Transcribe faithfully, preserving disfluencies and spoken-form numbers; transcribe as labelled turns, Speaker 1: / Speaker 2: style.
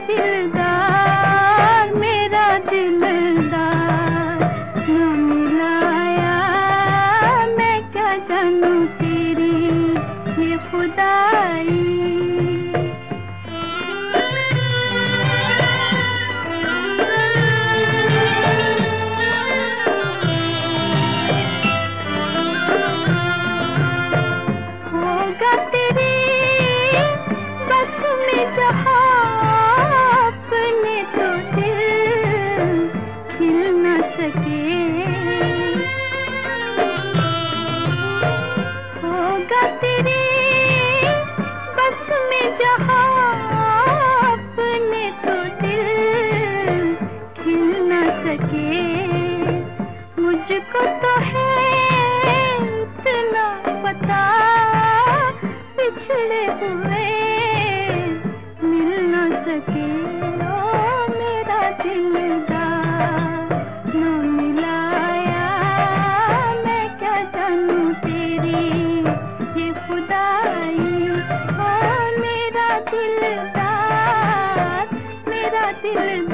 Speaker 1: दिलदार मेरा दिलदार न मिलाया, मैं क्या जानूं तेरी ये खुदाई। होगा तेरी बस में जहाँ अपने तो दिल खिल न सके, होगा तेरी बस में जहाँ अपने तो दिल खिल न सके। मुझको तो है इतना पता बिछड़े हुए मिल न सके। ओ मेरा दिलदार न मिलाया, मैं क्या जानूं तेरी ये खुदाई। ओ मेरा दिलदार मेरा दिलदार